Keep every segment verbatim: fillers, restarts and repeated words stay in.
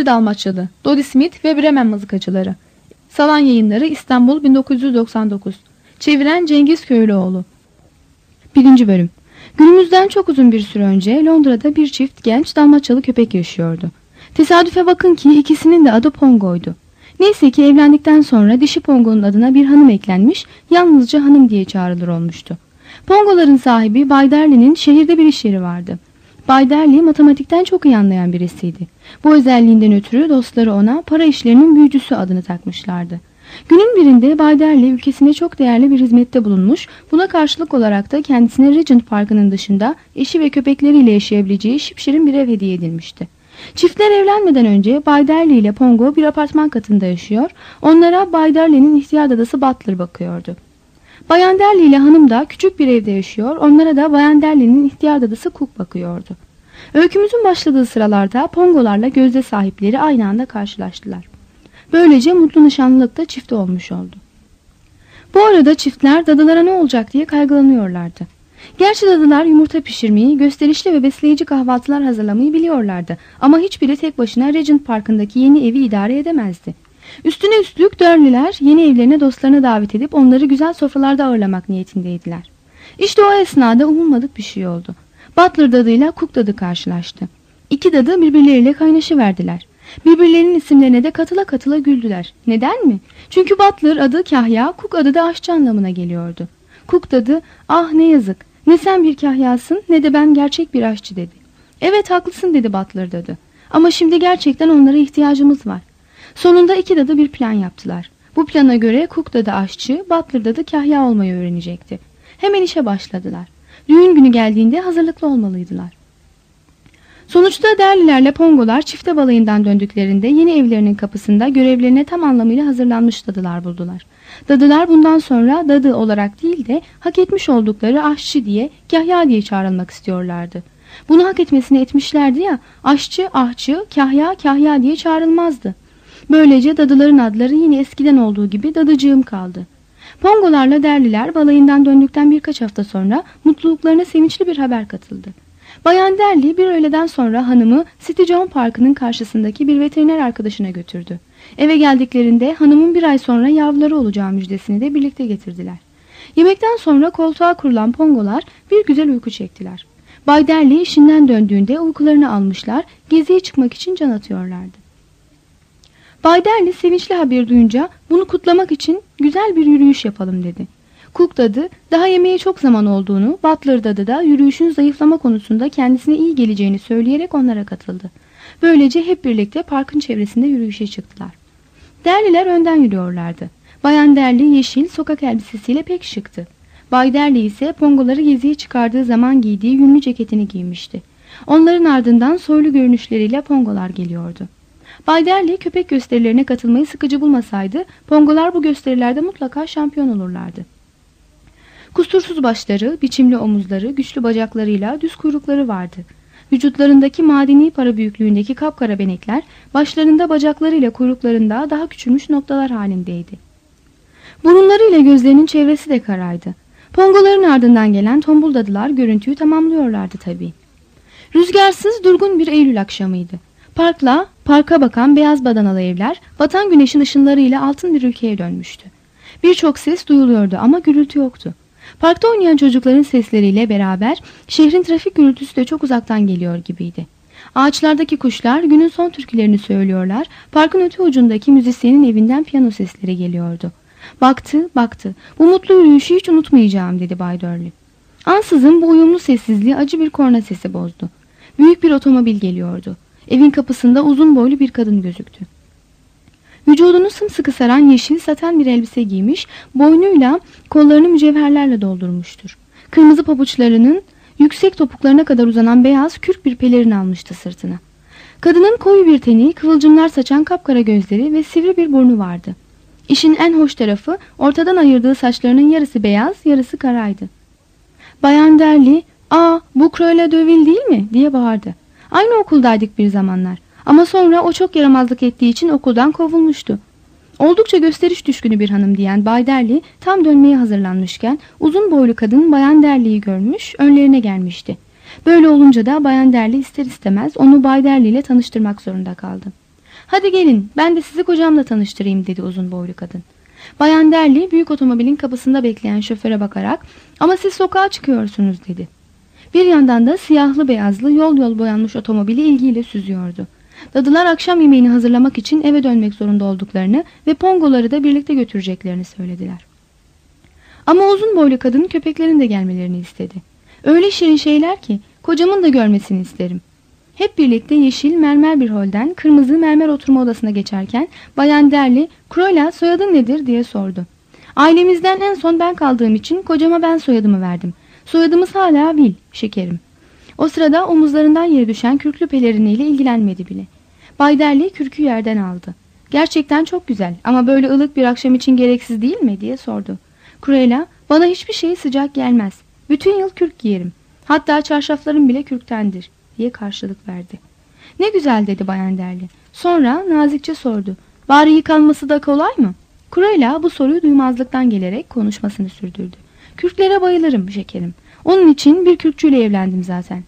Bir Dalmaçyalı, Dodie Smith ve Bremen Mızıkacıları. Salan Yayınları, İstanbul, bin dokuz yüz doksan dokuz. Çeviren Cengiz Köylüoğlu. Birinci Bölüm. Günümüzden çok uzun bir süre önce Londra'da bir çift genç Dalmaçyalı köpek yaşıyordu. Tesadüfe bakın ki ikisinin de adı Pongo'ydu. Neyse ki evlendikten sonra dişi Pongo'nun adına bir hanım eklenmiş, yalnızca hanım diye çağrılır olmuştu. Pongo'ların sahibi Bay Darley'nin şehirde bir iş yeri vardı. Bay Darley matematikten çok iyi anlayan birisiydi. Bu özelliğinden ötürü dostları ona para işlerinin büyücüsü adını takmışlardı. Günün birinde Bay Darley ülkesine çok değerli bir hizmette bulunmuş, buna karşılık olarak da kendisine Regent Parkı'nın dışında eşi ve köpekleriyle yaşayabileceği şipşirin bir ev hediye edilmişti. Çiftler evlenmeden önce Bay Darley ile Pongo bir apartman katında yaşıyor, onlara Bay Darley'nin ihtiyar dadası Butler bakıyordu. Bayan Darley ile hanım da küçük bir evde yaşıyor, onlara da Bayan Darley'nin ihtiyar dadısı Cook bakıyordu. Öykümüzün başladığı sıralarda Pongolarla gözde sahipleri aynı anda karşılaştılar. Böylece mutlu nişanlılık da çifte olmuş oldu. Bu arada çiftler dadılara ne olacak diye kaygılanıyorlardı. Gerçi dadılar yumurta pişirmeyi, gösterişli ve besleyici kahvaltılar hazırlamayı biliyorlardı. Ama hiçbiri tek başına Regent Park'ındaki yeni evi idare edemezdi. Üstüne üstlük Darley'ler yeni evlerine dostlarını davet edip onları güzel sofralarda ağırlamak niyetindeydiler. İşte o esnada umulmadık bir şey oldu. Butler dadıyla Cook dadı karşılaştı. İki dadı birbirleriyle kaynaşıverdiler. Birbirlerinin isimlerine de katıla katıla güldüler. Neden mi? Çünkü Butler adı kahya, Cook adı da aşçı anlamına geliyordu. Cook dadı, ah ne yazık, ne sen bir kahyasın ne de ben gerçek bir aşçı dedi. Evet haklısın dedi Butler dadı. Ama şimdi gerçekten onlara ihtiyacımız var. Sonunda iki dadı bir plan yaptılar. Bu plana göre Cook dadı aşçı, Butler dadı kahya olmayı öğrenecekti. Hemen işe başladılar. Düğün günü geldiğinde hazırlıklı olmalıydılar. Sonuçta Darley'lerle Pongolar çifte balayından döndüklerinde yeni evlerinin kapısında görevlerine tam anlamıyla hazırlanmış dadılar buldular. Dadılar bundan sonra dadı olarak değil de hak etmiş oldukları aşçı diye, kahya diye çağrılmak istiyorlardı. Bunu hak etmesini etmişlerdi ya, aşçı, ahçı, kahya, kahya diye çağrılmazdı. Böylece dadıların adları yine eskiden olduğu gibi dadıcığım kaldı. Pongolarla Darley'ler balayından döndükten birkaç hafta sonra mutluluklarına sevinçli bir haber katıldı. Bayan Darley bir öğleden sonra hanımı City John Parkı'nın karşısındaki bir veteriner arkadaşına götürdü. Eve geldiklerinde hanımın bir ay sonra yavruları olacağı müjdesini de birlikte getirdiler. Yemekten sonra koltuğa kurulan Pongolar bir güzel uyku çektiler. Bay Darley işinden döndüğünde uykularını almışlar, geziye çıkmak için can atıyorlardı. Bay Darley sevinçli haber duyunca bunu kutlamak için güzel bir yürüyüş yapalım dedi. Cook dadı daha yemeğe çok zaman olduğunu, Butler dadı da yürüyüşün zayıflama konusunda kendisine iyi geleceğini söyleyerek onlara katıldı. Böylece hep birlikte parkın çevresinde yürüyüşe çıktılar. Darley'ler önden yürüyorlardı. Bayan Darley yeşil sokak elbisesiyle pek şıktı. Bay Darley ise Pongoları geziye çıkardığı zaman giydiği yünlü ceketini giymişti. Onların ardından soylu görünüşleriyle Pongolar geliyordu. Bay Darley köpek gösterilerine katılmayı sıkıcı bulmasaydı, Pongolar bu gösterilerde mutlaka şampiyon olurlardı. Kusursuz başları, biçimli omuzları, güçlü bacaklarıyla düz kuyrukları vardı. Vücutlarındaki madeni para büyüklüğündeki kapkara benekler, başlarında bacaklarıyla kuyruklarında daha küçülmüş noktalar halindeydi. Burunlarıyla gözlerinin çevresi de karaydı. Pongoların ardından gelen tombul dadılar görüntüyü tamamlıyorlardı tabii. Rüzgarsız, durgun bir Eylül akşamıydı. Parkla, parka bakan beyaz badanalı evler, batan güneşin ışınlarıyla altın bir ülkeye dönmüştü. Birçok ses duyuluyordu ama gürültü yoktu. Parkta oynayan çocukların sesleriyle beraber şehrin trafik gürültüsü de çok uzaktan geliyor gibiydi. Ağaçlardaki kuşlar günün son türkülerini söylüyorlar, parkın öte ucundaki müzisyenin evinden piyano sesleri geliyordu. Baktı, baktı. Bu mutlu yürüyüşü hiç unutmayacağım dedi Bay Darley. Ansızın bu uyumlu sessizliği acı bir korna sesi bozdu. Büyük bir otomobil geliyordu. Evin kapısında uzun boylu bir kadın gözüktü. Vücudunu sımsıkı saran yeşil saten bir elbise giymiş, boynuyla kollarını mücevherlerle doldurmuştur. Kırmızı pabuçlarının yüksek topuklarına kadar uzanan beyaz kürk bir pelerin almıştı sırtına. Kadının koyu bir teni, kıvılcımlar saçan kapkara gözleri ve sivri bir burnu vardı. İşin en hoş tarafı ortadan ayırdığı saçlarının yarısı beyaz, yarısı karaydı. Bayan Darley, ''Aa, bu Cruella de Vil değil mi?'' diye bağırdı. Aynı okuldaydık bir zamanlar. Ama sonra o çok yaramazlık ettiği için okuldan kovulmuştu. Oldukça gösteriş düşkünü bir hanım diyen Bay Darley tam dönmeye hazırlanmışken uzun boylu kadın Bayan Darley'i görmüş, önlerine gelmişti. Böyle olunca da Bayan Darley ister istemez onu Bay Darley ile tanıştırmak zorunda kaldı. Hadi gelin, ben de sizi kocamla tanıştırayım dedi uzun boylu kadın. Bayan Derli büyük otomobilin kapısında bekleyen şoföre bakarak ama siz sokağa çıkıyorsunuz dedi. Bir yandan da siyahlı beyazlı yol yol boyanmış otomobili ilgiyle süzüyordu. Dadılar akşam yemeğini hazırlamak için eve dönmek zorunda olduklarını ve pongoları da birlikte götüreceklerini söylediler. Ama uzun boylu kadın köpeklerin de gelmelerini istedi. Öyle şirin şeyler ki kocamın da görmesini isterim. Hep birlikte yeşil mermer bir holden kırmızı mermer oturma odasına geçerken Bayan Derli, "Kroyla, soyadın nedir?" diye sordu. "Ailemizden en son ben kaldığım için kocama ben soyadımı verdim. Soyadımız hala Will, şekerim." O sırada omuzlarından yere düşen kürklü peleriniyle ilgilenmedi bile. Bay Derli kürkü yerden aldı. "Gerçekten çok güzel ama böyle ılık bir akşam için gereksiz değil mi?" diye sordu. Kroyla, "Bana hiçbir şey sıcak gelmez. Bütün yıl kürk giyerim. Hatta çarşaflarım bile kürktendir." diye karşılık verdi. "Ne güzel," dedi Bayan Derli. Sonra nazikçe sordu. "Bari yıkanması da kolay mı?" Kroyla bu soruyu duymazlıktan gelerek konuşmasını sürdürdü. "Kürklere bayılırım şekerim. Onun için bir kürkçüyle evlendim zaten."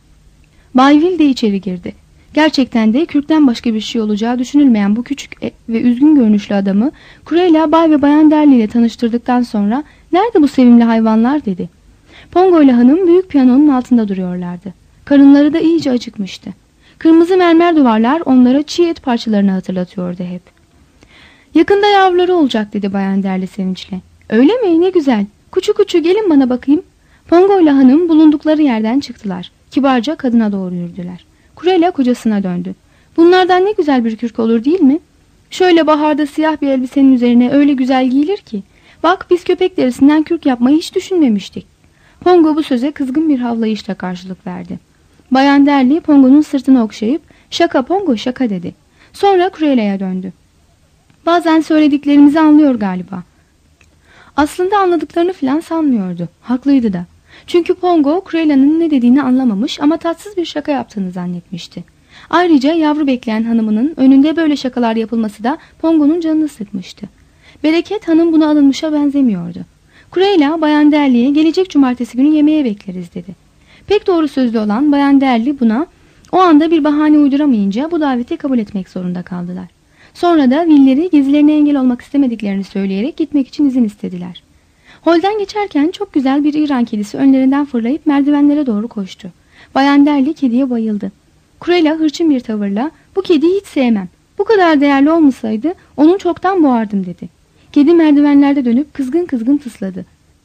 Bay Will de içeri girdi. Gerçekten de kürkten başka bir şey olacağı düşünülmeyen bu küçük ve üzgün görünüşlü adamı Kroyla Bay ve Bayan Derli ile tanıştırdıktan sonra "Nerede bu sevimli hayvanlar?" dedi. Pongo ile hanım büyük piyanonun altında duruyorlardı. Karınları da iyice acıkmıştı. Kırmızı mermer duvarlar onlara çiğ et parçalarını hatırlatıyordu hep. "Yakında yavruları olacak," dedi Bayan Derli sevinçle. "Öyle mi? Ne güzel. Kuçu kuçu gelin bana bakayım." Pongo ile hanım bulundukları yerden çıktılar. Kibarca kadına doğru yürüdüler. Kroyla kocasına döndü. "Bunlardan ne güzel bir kürk olur değil mi? Şöyle baharda siyah bir elbisenin üzerine öyle güzel giyilir ki. Bak biz köpek derisinden kürk yapmayı hiç düşünmemiştik." Pongo bu söze kızgın bir havlayışla karşılık verdi. Bayan Derli Pongo'nun sırtını okşayıp "Şaka Pongo, şaka," dedi. Sonra Kroyla'ya döndü. "Bazen söylediklerimizi anlıyor galiba." Aslında anladıklarını filan sanmıyordu. Haklıydı da. Çünkü Pongo Kroyla'nın ne dediğini anlamamış ama tatsız bir şaka yaptığını zannetmişti. Ayrıca yavru bekleyen hanımının önünde böyle şakalar yapılması da Pongo'nun canını sıkmıştı. Bereket hanım buna alınmışa benzemiyordu. Kroyla Bayan Derli'ye "Gelecek cumartesi günü yemeğe bekleriz," dedi. Pek doğru sözlü olan Bayan Derli buna o anda bir bahane uyduramayınca bu daveti kabul etmek zorunda kaldılar. Sonra da Will'leri gezilerine engel olmak istemediklerini söyleyerek gitmek için izin istediler. Holden geçerken çok güzel bir İran kedisi önlerinden fırlayıp merdivenlere doğru koştu. Bayan Derli kediye bayıldı. Kroyla hırçın bir tavırla "Bu kediyi hiç sevmem. Bu kadar değerli olmasaydı onu çoktan boğardım," dedi. Kedi merdivenlerde dönüp kızgın kızgın tısladı.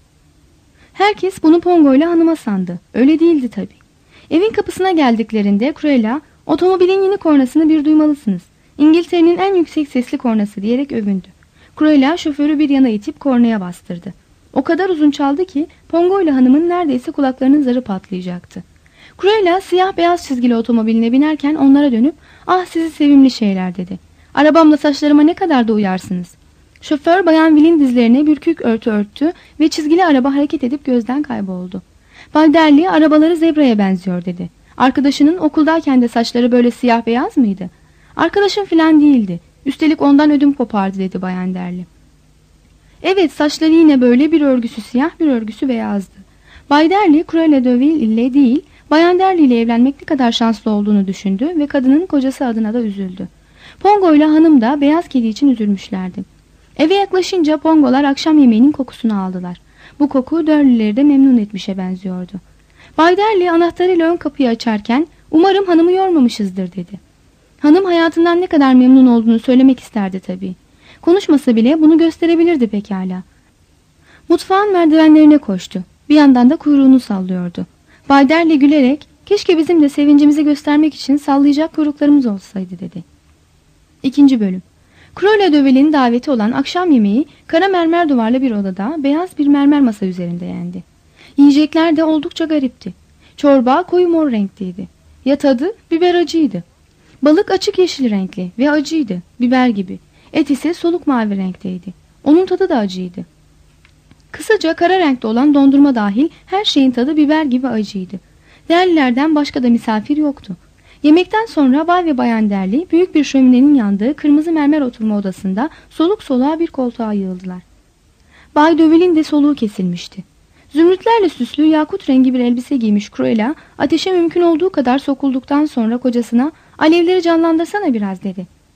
Herkes bunu Pongo ile hanıma sandı. Öyle değildi tabii. Evin kapısına geldiklerinde Kroyla, "Otomobilin yeni kornasını bir duymalısınız. İngiltere'nin en yüksek sesli kornası," diyerek övündü. Kroyla şoförü bir yana itip kornaya bastırdı. O kadar uzun çaldı ki Pongo ile hanımın neredeyse kulaklarının zarı patlayacaktı. Kroyla siyah beyaz çizgili otomobiline binerken onlara dönüp "Ah sizi sevimli şeyler," dedi. "Arabamla saçlarıma ne kadar da uyarsınız." Şoför Bayan Will'in dizlerine bürkük örtü örttü ve çizgili araba hareket edip gözden kayboldu. Bay Derli "Arabaları zebraya benziyor," dedi. "Arkadaşının okuldayken de saçları böyle siyah beyaz mıydı?" "Arkadaşım filan değildi. Üstelik ondan ödüm kopardı," dedi Bayan Derli. Evet, saçları yine böyle bir örgüsü siyah bir örgüsü beyazdı. Bay Derli Cruella de Vil ile değil Bayan Derli ile evlenmek ne kadar şanslı olduğunu düşündü ve kadının kocası adına da üzüldü. Pongo ile hanım da beyaz kedi için üzülmüşlerdi. Eve yaklaşınca Pongolar akşam yemeğinin kokusunu aldılar. Bu koku Dörlüleri de memnun etmişe benziyordu. Bay Derli anahtarıyla ön kapıyı açarken "Umarım hanımı yormamışızdır," dedi. Hanım hayatından ne kadar memnun olduğunu söylemek isterdi tabii. Konuşmasa bile bunu gösterebilirdi pekala. Mutfağın merdivenlerine koştu. Bir yandan da kuyruğunu sallıyordu. Bay Derli gülerek "Keşke bizim de sevincimizi göstermek için sallayacak kuyruklarımız olsaydı," dedi. İkinci bölüm. Cruella de Vil'in daveti olan akşam yemeği kara mermer duvarlı bir odada beyaz bir mermer masa üzerinde yendi. Yiyecekler de oldukça garipti. Çorba koyu mor renkteydi. Ya tadı biber acıydı. Balık açık yeşil renkli ve acıydı, biber gibi. Et ise soluk mavi renkteydi. Onun tadı da acıydı. Kısaca kara renkte olan dondurma dahil her şeyin tadı biber gibi acıydı. Derlilerden başka da misafir yoktu. Yemekten sonra Bay ve Bayan Derli büyük bir şöminenin yandığı kırmızı mermer oturma odasında soluk soluğa bir koltuğa yığıldılar. Bay Dövel'in de soluğu kesilmişti. Zümrütlerle süslü yakut rengi bir elbise giymiş Cruella, ateşe mümkün olduğu kadar sokulduktan sonra kocasına "Alevleri canlandırsana biraz," dedi.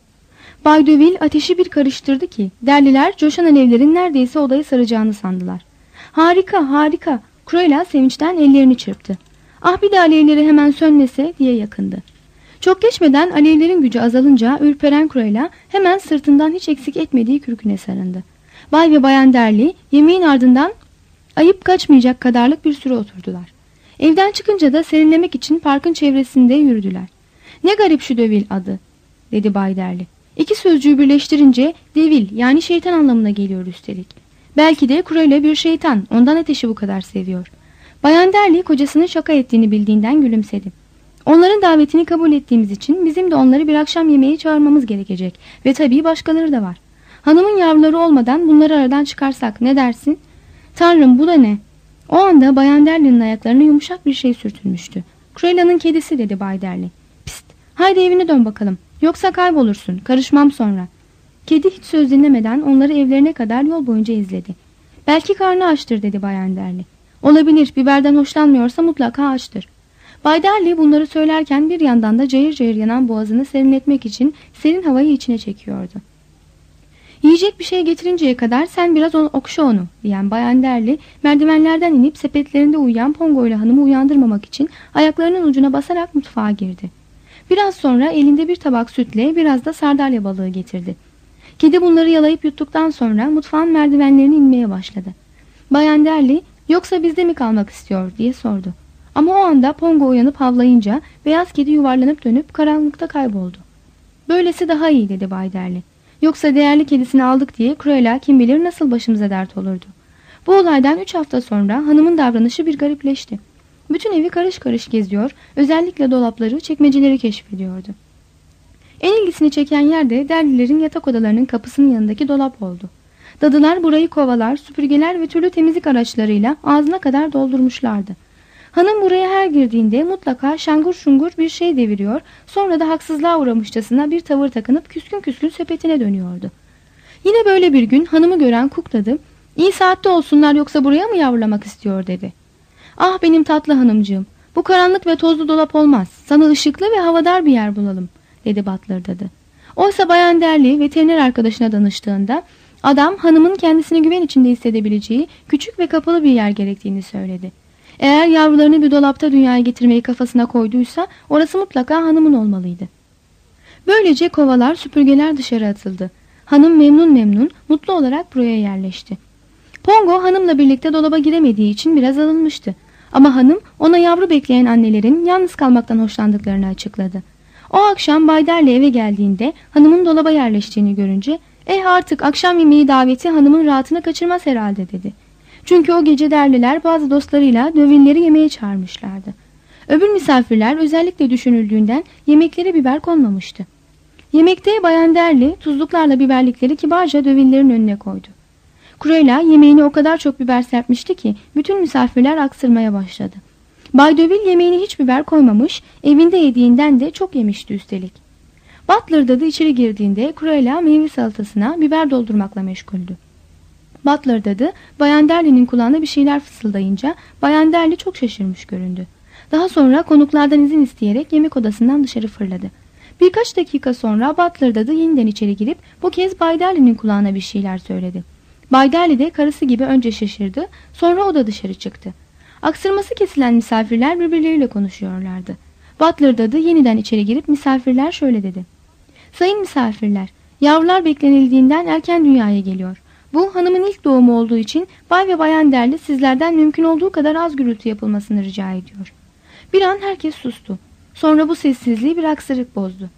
Bay Dövil ateşi bir karıştırdı ki derliler coşan alevlerin neredeyse odayı saracağını sandılar. Harika, harika. Cruella sevinçten ellerini çırptı. Ah bir de alevleri hemen sönmese diye yakındı. Çok geçmeden alevlerin gücü azalınca ürperen Cruella hemen sırtından hiç eksik etmediği kürküne sarındı. Bay ve Bayan Derli yemeğin ardından ayıp kaçmayacak kadarlık bir süre oturdular. Evden çıkınca da serinlemek için parkın çevresinde yürüdüler. Ne garip şu Dövil adı, dedi Bay Derli. İki sözcüğü birleştirince devil yani şeytan anlamına geliyor üstelik. Belki de Cruella bir şeytan, ondan ateşi bu kadar seviyor. Bayan Derli kocasının şaka ettiğini bildiğinden gülümsedi. Onların davetini kabul ettiğimiz için bizim de onları bir akşam yemeğe çağırmamız gerekecek ve tabii başkaları da var. Hanımın yavruları olmadan bunları aradan çıkarsak ne dersin? Tanrım bu da ne? O anda Bayan Derli'nin ayaklarına yumuşak bir şey sürtülmüştü. Cruella'nın kedisi dedi Bay Derli. Pist, haydi evine dön bakalım. Yoksa kaybolursun, karışmam sonra. Kedi hiç söz dinlemeden onları evlerine kadar yol boyunca izledi. Belki karnı açtır dedi Bayan Derli. Olabilir, biberden hoşlanmıyorsa mutlaka açtır. Bay Derli bunları söylerken bir yandan da cayır cayır yanan boğazını serinletmek için serin havayı içine çekiyordu. Yiyecek bir şey getirinceye kadar sen biraz onu, okşa onu diyen Bayan Derli merdivenlerden inip sepetlerinde uyuyan Pongo ile hanımı uyandırmamak için ayaklarının ucuna basarak mutfağa girdi. Biraz sonra elinde bir tabak sütle biraz da sardalya balığı getirdi. Kedi bunları yalayıp yuttuktan sonra mutfağın merdivenlerini inmeye başladı. Bayan Derli yoksa bizde mi kalmak istiyor diye sordu. Ama o anda Pongo uyanıp havlayınca beyaz kedi yuvarlanıp dönüp karanlıkta kayboldu. Böylesi daha iyi dedi Bay Derli. Yoksa değerli kedisini aldık diye Cruella kim bilir nasıl başımıza dert olurdu. Bu olaydan üç hafta sonra hanımın davranışı bir garipleşti. Bütün evi karış karış geziyor, özellikle dolapları, çekmeceleri keşfediyordu. En ilgisini çeken yer de Derlilerin yatak odalarının kapısının yanındaki dolap oldu. Dadılar burayı kovalar, süpürgeler ve türlü temizlik araçlarıyla ağzına kadar doldurmuşlardı. Hanım buraya her girdiğinde mutlaka şangur şungur bir şey deviriyor, sonra da haksızlığa uğramışçasına bir tavır takınıp küskün küskün sepetine dönüyordu. Yine böyle bir gün hanımı gören Cook dadı, "İyi saatte olsunlar yoksa buraya mı yavrulamak istiyor?" dedi. "Ah benim tatlı hanımcığım, bu karanlık ve tozlu dolap olmaz, sana ışıklı ve havadar bir yer bulalım," dedi Butler dadı. Oysa Bayan Derli veteriner arkadaşına danıştığında, adam hanımın kendisini güven içinde hissedebileceği küçük ve kapalı bir yer gerektiğini söyledi. Eğer yavrularını bir dolapta dünyaya getirmeyi kafasına koyduysa orası mutlaka hanımın olmalıydı. Böylece kovalar, süpürgeler dışarı atıldı. Hanım memnun memnun, mutlu olarak buraya yerleşti. Pongo hanımla birlikte dolaba giremediği için biraz alınmıştı. Ama hanım ona yavru bekleyen annelerin yalnız kalmaktan hoşlandıklarını açıkladı. O akşam Bay Derli eve geldiğinde hanımın dolaba yerleştiğini görünce "Eh artık akşam yemeği daveti hanımın rahatını kaçırmaz herhalde," dedi. Çünkü o gece Derliler bazı dostlarıyla Dövilleri yemeğe çağırmışlardı. Öbür misafirler özellikle düşünüldüğünden yemeklere biber konmamıştı. Yemekte Bayan Derli tuzluklarla biberlikleri kibarca Dövillerin önüne koydu. Cruella yemeğine o kadar çok biber serpmişti ki bütün misafirler aksırmaya başladı. Bay Dövil yemeğine hiç biber koymamış, evinde yediğinden de çok yemişti üstelik. Butler dadı içeri girdiğinde Cruella meyve salatasına biber doldurmakla meşguldü. Butler dadı Bayan Derli'nin kulağına bir şeyler fısıldayınca Bayan Derli çok şaşırmış göründü. Daha sonra konuklardan izin isteyerek yemek odasından dışarı fırladı. Birkaç dakika sonra Butler dadı yeniden içeri girip bu kez Bay Derli'nin kulağına bir şeyler söyledi. Bay Derli de karısı gibi önce şaşırdı, sonra o da dışarı çıktı. Aksırması kesilen misafirler birbirleriyle konuşuyorlardı. Butler dadı yeniden içeri girip misafirler şöyle dedi. "Sayın misafirler, yavrular beklenildiğinden erken dünyaya geliyor. Bu hanımın ilk doğumu olduğu için Bay ve Bayan Derli sizlerden mümkün olduğu kadar az gürültü yapılmasını rica ediyor." Bir an herkes sustu. Sonra bu sessizliği bir aksırık bozdu.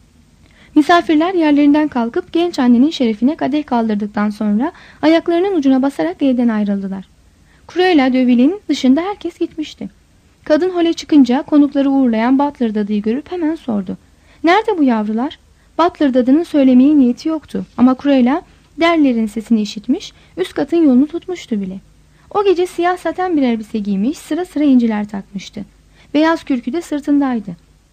Misafirler yerlerinden kalkıp genç annenin şerefine kadeh kaldırdıktan sonra ayaklarının ucuna basarak evden ayrıldılar. Cruella Dövil'in dışında herkes gitmişti. Kadın hole çıkınca konukları uğurlayan Butler dadıyı görüp hemen sordu. "Nerede bu yavrular?" Butler dadının söylemeye niyeti yoktu ama Cruella Derlilerin sesini işitmiş, üst katın yolunu tutmuştu bile. O gece siyah saten bir elbise giymiş, sıra sıra inciler takmıştı. Beyaz kürkü de sırtındaydı.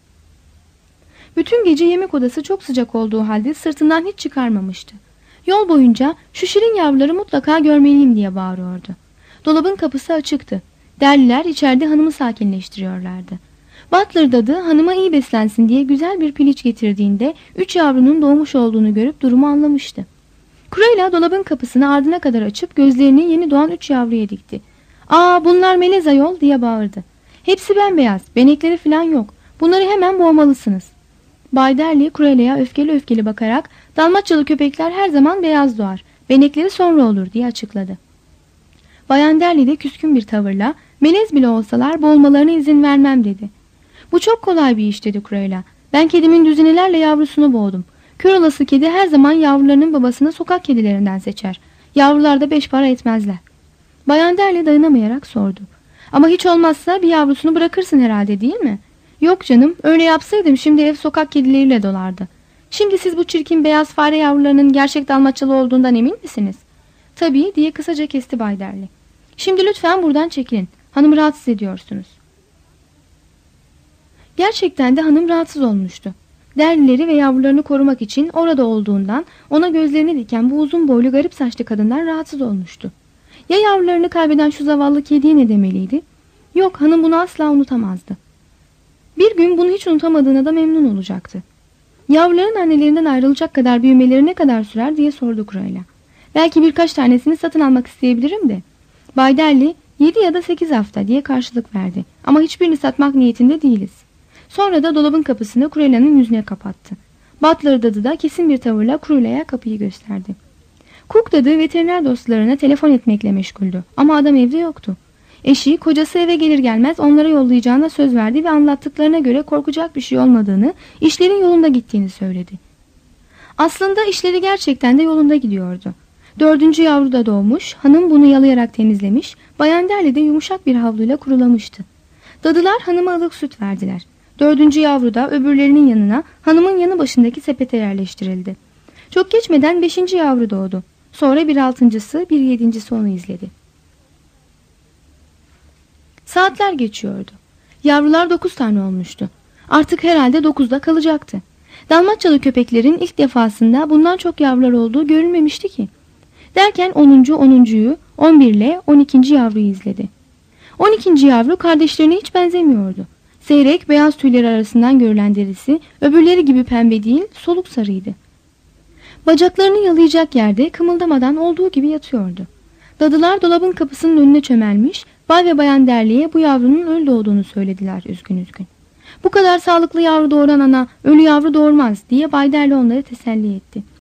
Bütün gece yemek odası çok sıcak olduğu halde sırtından hiç çıkarmamıştı. Yol boyunca "Şu şirin yavruları mutlaka görmeliyim," diye bağırıyordu. Dolabın kapısı açıktı. Derliler içeride hanımı sakinleştiriyorlardı. Butler dadı hanıma iyi beslensin diye güzel bir piliç getirdiğinde üç yavrunun doğmuş olduğunu görüp durumu anlamıştı. Cruella dolabın kapısını ardına kadar açıp gözlerini yeni doğan üç yavruya dikti. ''Aa, bunlar melez ayol!'' diye bağırdı. ''Hepsi bembeyaz, benekleri falan yok. Bunları hemen boğmalısınız.'' Bay Darley Cruella'ya öfkeli öfkeli bakarak ''Dalmaçyalı köpekler her zaman beyaz doğar, benekleri sonra olur.'' diye açıkladı. Bayan Darley de küskün bir tavırla ''Melez bile olsalar boğulmalarına izin vermem.'' dedi. ''Bu çok kolay bir iş.'' dedi Cruella. ''Ben kedimin düzinelerle yavrusunu boğdum. Kör olası kedi her zaman yavrularının babasını sokak kedilerinden seçer. Yavrular da beş para etmezler.'' Bayan Darley dayanamayarak sordu. ''Ama hiç olmazsa bir yavrusunu bırakırsın herhalde, değil mi?'' ''Yok canım, öyle yapsaydım şimdi ev sokak kedileriyle dolardı. Şimdi siz bu çirkin beyaz fare yavrularının gerçek Dalmaçyalı olduğundan emin misiniz?'' ''Tabii,'' diye kısaca kesti Bay Darley. ''Şimdi lütfen buradan çekilin. Hanımı rahatsız ediyorsunuz.'' Gerçekten de hanım rahatsız olmuştu. Darley'leri ve yavrularını korumak için orada olduğundan ona gözlerini diken bu uzun boylu garip saçlı kadından rahatsız olmuştu. Ya yavrularını kaybeden şu zavallı kediye ne demeliydi? Yok, hanım bunu asla unutamazdı. Bir gün bunu hiç unutamadığına da memnun olacaktı. ''Yavruların annelerinden ayrılacak kadar büyümeleri ne kadar sürer?'' diye sordu Cruella. ''Belki birkaç tanesini satın almak isteyebilirim de.'' Bay Darley yedi ya da sekiz hafta diye karşılık verdi. ''Ama hiçbirini satmak niyetinde değiliz.'' Sonra da dolabın kapısını Cruella'nın yüzüne kapattı. Butler dadı da kesin bir tavırla Cruella'ya kapıyı gösterdi. Cook dadı veteriner dostlarına telefon etmekle meşguldü ama adam evde yoktu. Eşi, kocası eve gelir gelmez onlara yollayacağına söz verdi ve anlattıklarına göre korkacak bir şey olmadığını, işlerin yolunda gittiğini söyledi. Aslında işleri gerçekten de yolunda gidiyordu. Dördüncü yavru da doğmuş, hanım bunu yalayarak temizlemiş, Bayan Darley de yumuşak bir havluyla kurulamıştı. Dadılar hanıma ılık süt verdiler. Dördüncü yavru da öbürlerinin yanına, hanımın yanı başındaki sepete yerleştirildi. Çok geçmeden beşinci yavru doğdu. Sonra bir altıncısı, bir yedincisi onu izledi. Saatler geçiyordu. Yavrular dokuz tane olmuştu. Artık herhalde dokuzda kalacaktı. Dalmaçyalı köpeklerin ilk defasında bundan çok yavrular olduğu görülmemişti ki. Derken onuncu onuncuyu, on bir ile on ikinci yavruyu izledi. On ikinci yavru kardeşlerine hiç benzemiyordu. Seyrek beyaz tüyleri arasından görülen derisi öbürleri gibi pembe değil, soluk sarıydı. Bacaklarını yalayacak yerde kımıldamadan olduğu gibi yatıyordu. Dadılar dolabın kapısının önüne çömelmiş, Bay ve Bayan Darley'e bu yavrunun ölü doğduğunu söylediler üzgün üzgün. ''Bu kadar sağlıklı yavru doğuran ana ölü yavru doğurmaz.'' diye Bay Darley onları teselli etti.